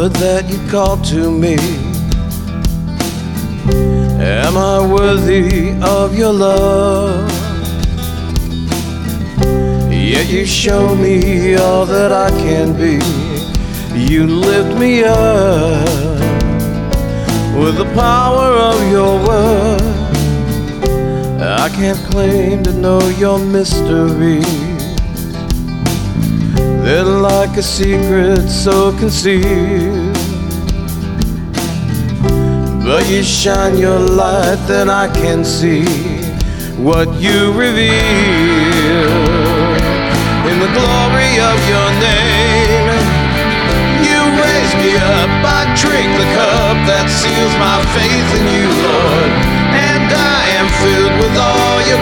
Lord, that you called to me. Am I worthy of your love? Yet you show me all that I can be. You lift me up with the power of your word. I can't claim to know your mystery. They're like a secret so concealed, but you shine your light, then I can see what you reveal. In the glory of your name, you raise me up. I drink the cup that seals my faith in you, Lord, and I am filled with all your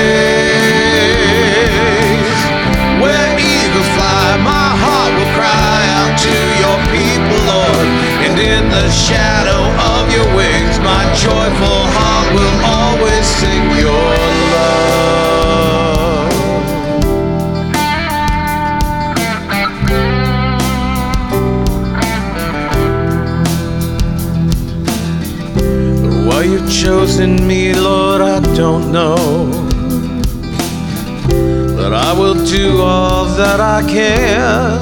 grace. Where eagles fly, my heart will cry out to your people, Lord, and in the shadow of your wings, my joyful heart will always sing your love. Why you've chosen me, Lord, I don't know, but I will do all that I can.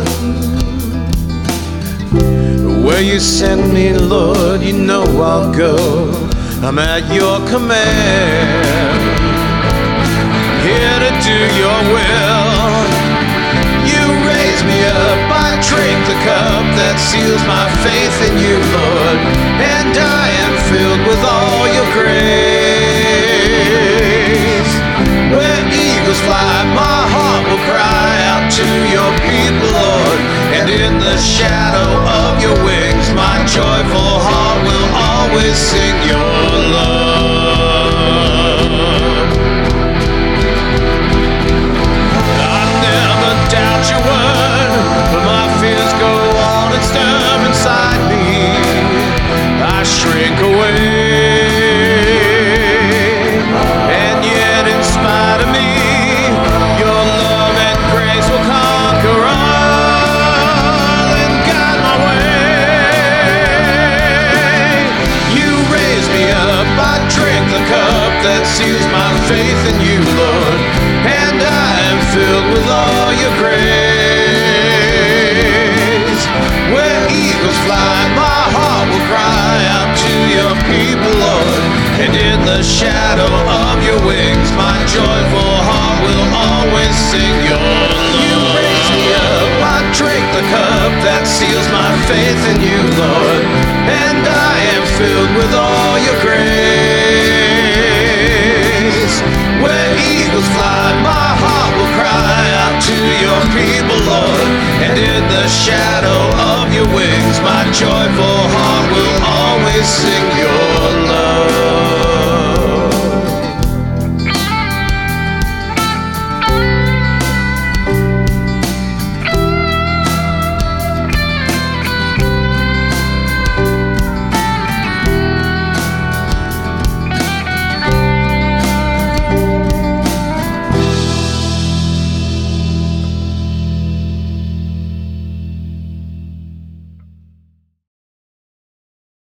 Where you send me, Lord, you know I'll go. I'm at your command, here to do your will. You raise me up, I drink the cup that seals my faith in you, Lord, and I am filled with all your grace. Where eagles fly, my heart will cry out to your people, Lord, and in the shadow of your wings, my joyful heart will always sing your love. I never doubt your word, but my fears go on and stir inside me. I shrink away, and yet in spite of me, your love and grace will conquer all and guide my way. You raise me up, I drink the cup that seals my faith in you, Lord, and I am filled with all your grace. Where eagles fly, my heart will cry out to your people, Lord, and in the shadow of your wings, my joyful heart will always sing your love. You raise me up, I drink the cup that seals my faith in you, Lord, and I am filled with all your grace. Where eagles fly, my heart will cry out to your people, Lord, and in the shadow of your wings, my joyful heart will always sing